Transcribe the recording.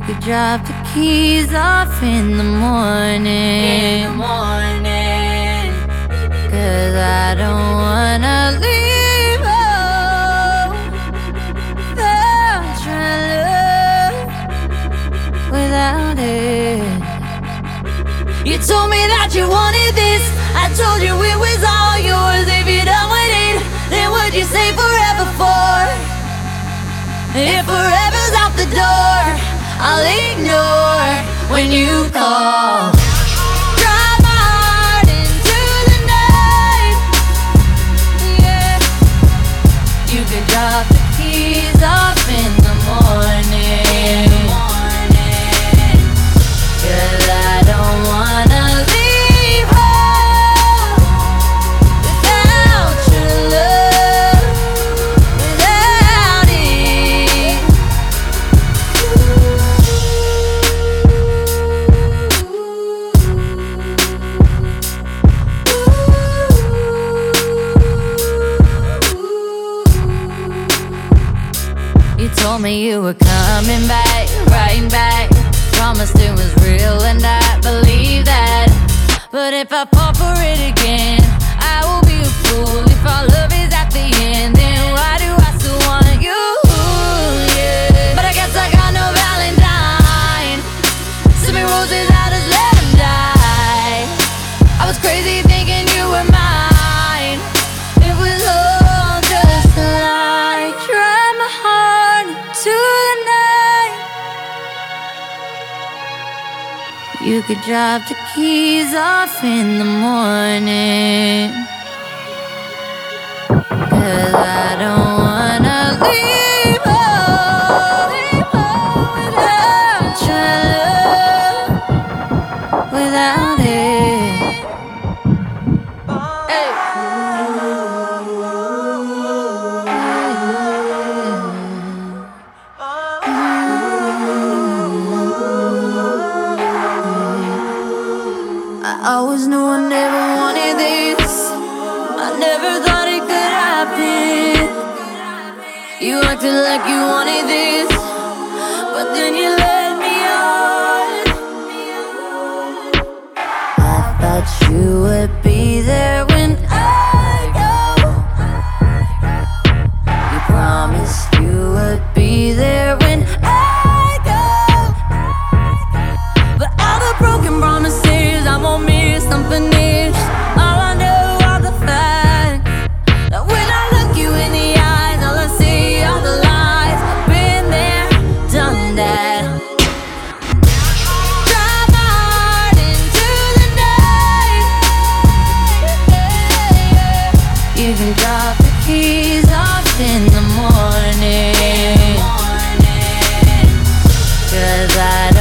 could drop the keys off in the morning. Cause I don't wanna leave home without your love, without it. You told me that you wanted this, I told you it was all yours. If you're done with it, then would you say forever for? If forever's out the door, I'll ignore when you call. Drive my heart into the night, yeah. You could drop the keys off in the morning. Cause I don't wanna leave home without your love, without it. You told me you were coming back, right back. Promised it was real and I believe that. But if I fall for it again, I will be a fool. If our love is at the end, then why do I still want you? Yeah. But I guess I got no Valentine. Send me roses, I just let them die. I was crazy thinking you were mine. It was all just a lie. Drive my heart into the night. You could drop the keys off in the morning. Cause I don't wanna leave home without your love, without it. Hey. I always knew I never wanted this. I never thought it could happen. You acted like you wanted this, but then you let me on. I thought you would be there when I go. You promised you would be there when I go. But all the broken promises, I won't miss, I'm finished. All I know are the facts. That when I look you in the eyes, all I see are the lies. I've been there, done that. Drive my heart into the night. You can drop the keys off in the morning. Cause I